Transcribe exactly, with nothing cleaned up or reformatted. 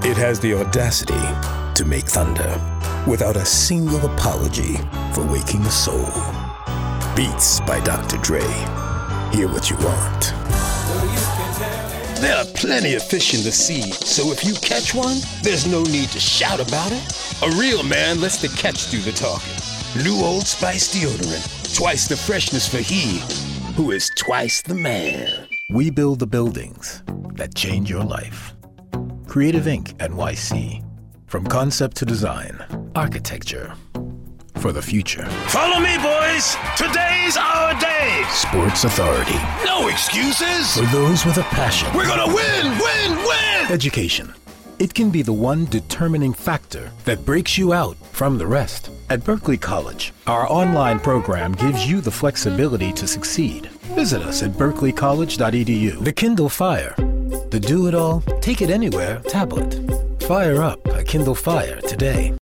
It has the audacity to make thunder without a single apology for waking the soul. Beats by Doctor Dre. Hear what you want. There are plenty of fish in the sea, so if you catch one, there's no need to shout about it. A real man lets the catch do the talking. New Old Spice deodorant. Twice the freshness for he who is twice the man. We build the buildings that change your life. Creative Incorporated. N Y C. From concept to design, architecture for the future. Follow me, boys! Today's our day! Sports Authority. No excuses! For those with a passion. We're gonna win, win, win! Education. It can be the one determining factor that breaks you out from the rest. At Berkeley College, our online program gives you the flexibility to succeed. Visit us at berkeley college dot e d u. The Kindle Fire. The do-it-all, take-it-anywhere tablet. Fire up a Kindle Fire today.